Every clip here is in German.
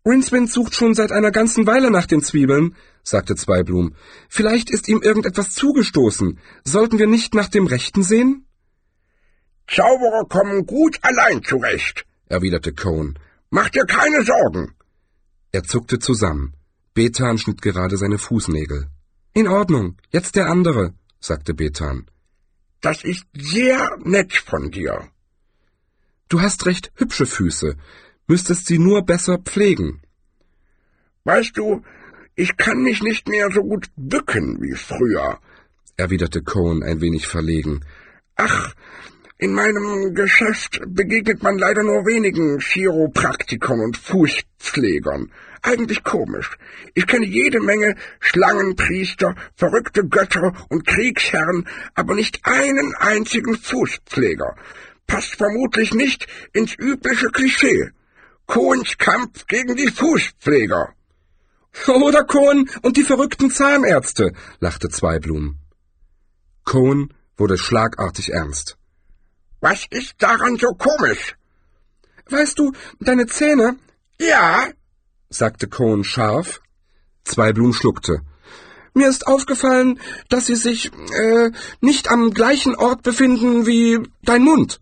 »Rincewind sucht schon seit einer ganzen Weile nach den Zwiebeln«, sagte Zweiblum. »Vielleicht ist ihm irgendetwas zugestoßen. Sollten wir nicht nach dem Rechten sehen?« »Zauberer kommen gut allein zurecht«, erwiderte Cohn. »Mach dir keine Sorgen.« Er zuckte zusammen. Bethan schnitt gerade seine Fußnägel. »In Ordnung, jetzt der andere«, sagte Bethan. »Das ist sehr nett von dir.« »Du hast recht hübsche Füße, müsstest sie nur besser pflegen.« »Weißt du, ich kann mich nicht mehr so gut bücken wie früher«, erwiderte Cohn ein wenig verlegen. »Ach, in meinem Geschäft begegnet man leider nur wenigen Chiropraktikern und Fußpflegern. Eigentlich komisch. Ich kenne jede Menge Schlangenpriester, verrückte Götter und Kriegsherren, aber nicht einen einzigen Fußpfleger. Passt vermutlich nicht ins übliche Klischee. Cohns Kampf gegen die Fußpfleger.« »Oder Cohn und die verrückten Zahnärzte«, lachte Zweiblum. Cohn wurde schlagartig ernst. »Was ist daran so komisch?« »Weißt du, deine Zähne?« »Ja«, sagte Cohn scharf. Zweiblum schluckte. »Mir ist aufgefallen, dass sie sich, nicht am gleichen Ort befinden wie dein Mund.«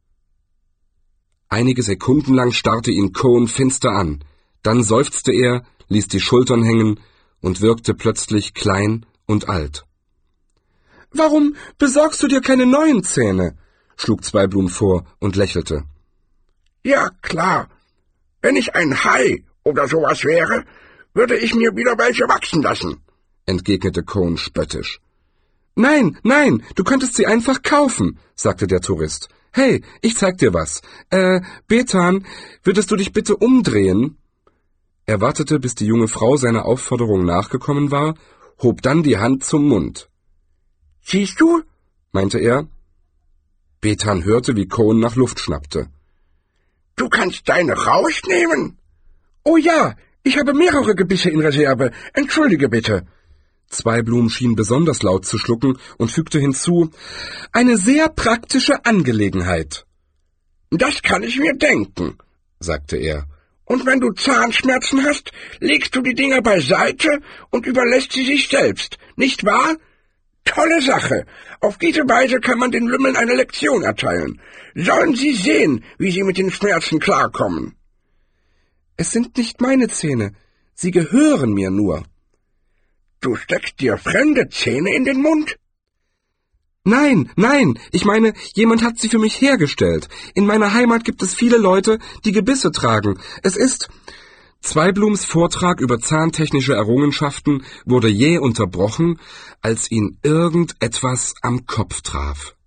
Einige Sekunden lang starrte ihn Cohn finster an. Dann seufzte er, ließ die Schultern hängen und wirkte plötzlich klein und alt. »Warum besorgst du dir keine neuen Zähne?« schlug Zweiblum vor und lächelte. »Ja, klar. Wenn ich ein Hai oder sowas wäre, würde ich mir wieder welche wachsen lassen«, entgegnete Cohn spöttisch. »Nein, nein, du könntest sie einfach kaufen«, sagte der Tourist. »Hey, ich zeig dir was. Bethan, würdest du dich bitte umdrehen?« Er wartete, bis die junge Frau seiner Aufforderung nachgekommen war, hob dann die Hand zum Mund. »Siehst du?«, meinte er. Bethan hörte, wie Cohn nach Luft schnappte. »Du kannst deine rausnehmen?« »Oh ja, ich habe mehrere Gebisse in Reserve. Entschuldige bitte.« Zweiblum schien besonders laut zu schlucken und fügte hinzu, »eine sehr praktische Angelegenheit.« »Das kann ich mir denken«, sagte er. »Und wenn du Zahnschmerzen hast, legst du die Dinger beiseite und überlässt sie sich selbst, nicht wahr? Tolle Sache. Auf diese Weise kann man den Lümmeln eine Lektion erteilen. Sollen sie sehen, wie sie mit den Schmerzen klarkommen.« »Es sind nicht meine Zähne. Sie gehören mir nur.« »Du steckst dir fremde Zähne in den Mund?« »Nein, nein, ich meine, jemand hat sie für mich hergestellt. In meiner Heimat gibt es viele Leute, die Gebisse tragen. Es ist...« Zweiblums Vortrag über zahntechnische Errungenschaften wurde jäh unterbrochen, als ihn irgendetwas am Kopf traf.